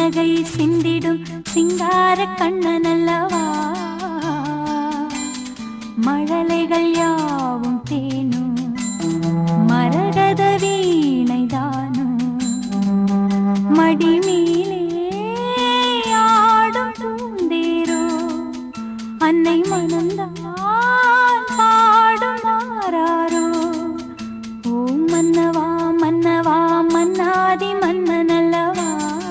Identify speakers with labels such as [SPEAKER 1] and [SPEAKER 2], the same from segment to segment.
[SPEAKER 1] புன்னகை சிந்திடும் சிங்கார கண்ணனல்லவா, மழலைகள் யாவும் தேனும் மரகத வீணைதானும், மடிமீலே ஆடும் பூந்தேரோ அன்னை மனம்தான் பாடும் மாறாரோ. ஓ மன்னவா மன்னவா மன்னாதி மன்னனல்லவா.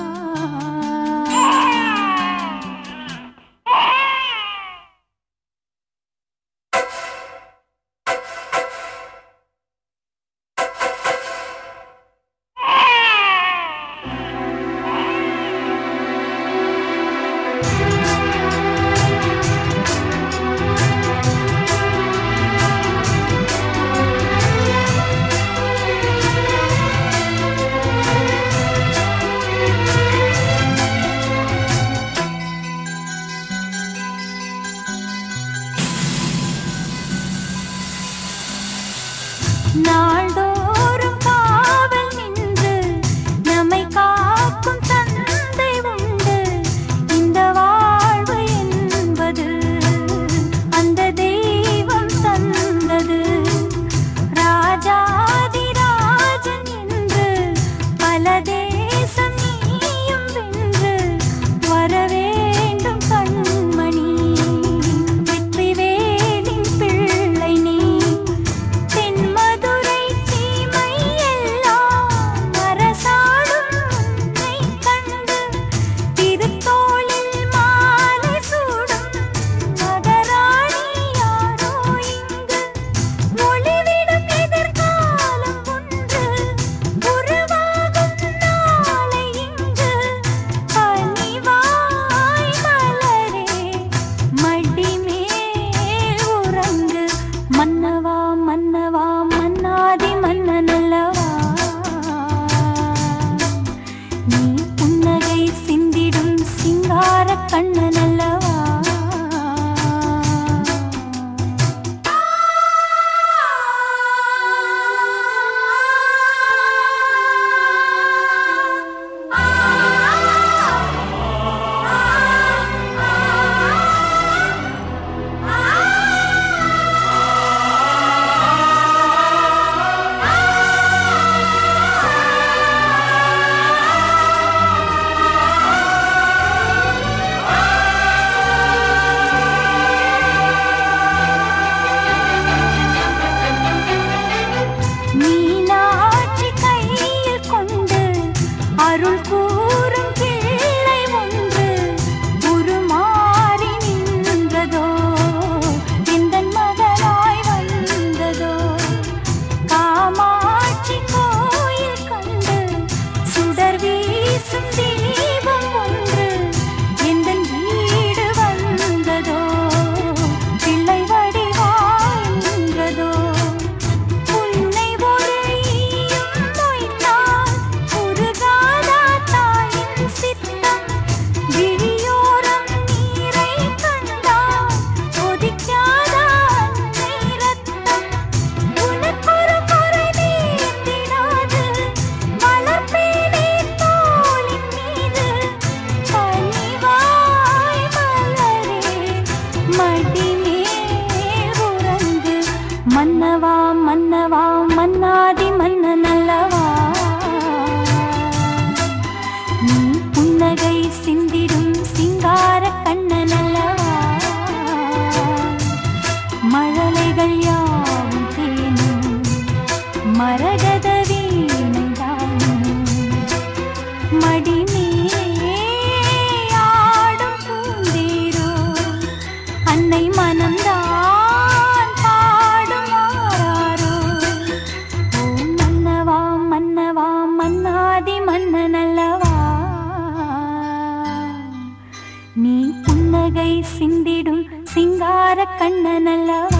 [SPEAKER 1] நாள்தோறும் காவல் நின்று நம்மை காக்கும் தந்தை உண்டு. இந்த வாழ்வு என்பது அந்த தெய்வம் தந்தது. ராஜாதி ராஜன் என்று பல தேசம் நீயும் வென்று வர வேண்டும் கண்மணி. வெற்றி வேலின் பிள்ளை நீ, மன்னவா மன்னவா மன்னாதி மன்னனல்லவா. நீ புன்னகை சிந்திடும் சிங்கார கண்ணனல்லவா. மீனாட்சி கையில் கொண்டு அருள் கூறும் பிள்ளை ஒன்று உருமாறி நின்றதோ, எந்தன் மகனாய் வந்ததோ. காமாட்சி கோயில் கண்டு சுடர் வீசும் தீபம் ஒன்று எந்தன் வீடு வந்ததோ, பிள்ளை வடிவாய் நின்றதோ. மன்னவா மன்னவா மன்னாதி மன்னனல்லவா. நீ புன்னகை சிந்திடும் சிங்கார கண்ணனல்லவா, மழலைகள் யாவும் தேனும் மரகத வீணைதானும், மடிமீலே ஆடும் பூந்தேரோ அன்னை மனம்தான் மன்னாதி மன்னனல்லவா. நீ புன்னகை சிந்திடும் சிங்கார கண்ணனல்லவா.